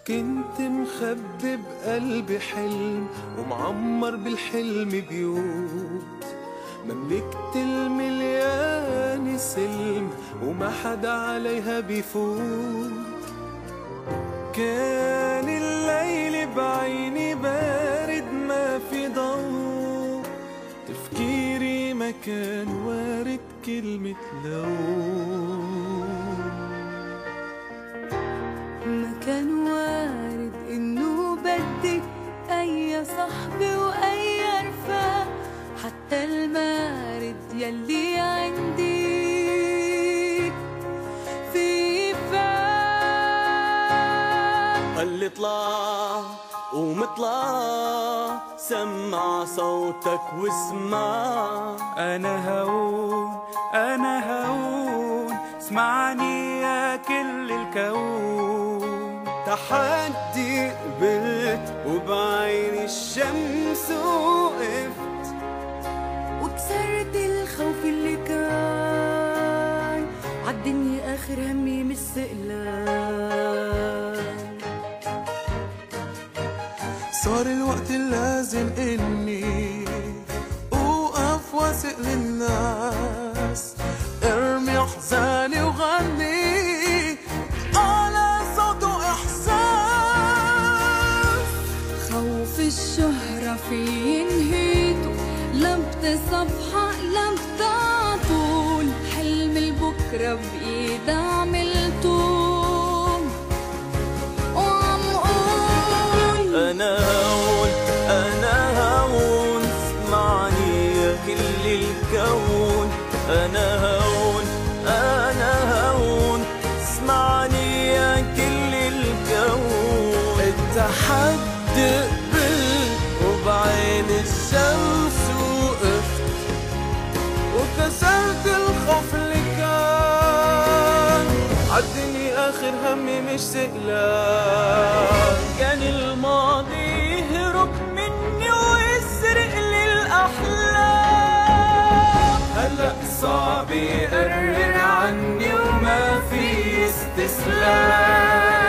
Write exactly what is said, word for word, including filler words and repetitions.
كنت مخبي بقلبي حلم ومعمر بالحلم بيوت، مملكة المليان سلم وما حدا عليها بيفوت. كان الليل بعيني بارد ما في ضوء، تفكيري ما كان وارد كلمة لو. ما كان وارد إنه بدك أي صحبة وأي رفاق، حتى المارد يلي عندي في فاق. قال اطلع ومطلع سمع صوتك واسمع. أنا هون أنا هون اسمعني يا كل الكون. تحدي قبلت وبعين الشمس وقفت، وكسرت الخوف اللي كان عالدنيا آخر همي مش سئلان. صار الوقت اللازم إني أوقف واثق للناس، ارمي أحزاني وغني على صوت وإحساس. خوف الشهرة في ينهيته، لمبة صفحة لمبة عطول، حلم البكرة بإيد عملته وعم قول. أنا هون أنا هون اسمعني يا كل الكون. أنا هون أنا هون اسمعني يا كل الكون. التحدي قبلت وبعين الشمس وقفت، وكسرت الخوف اللي كان عالدنيا آخر همي مش سئلان. كان الماضي يهرب مني ويسرق لي الأحلام، هلأ صعب يقرر عني وما في استسلام.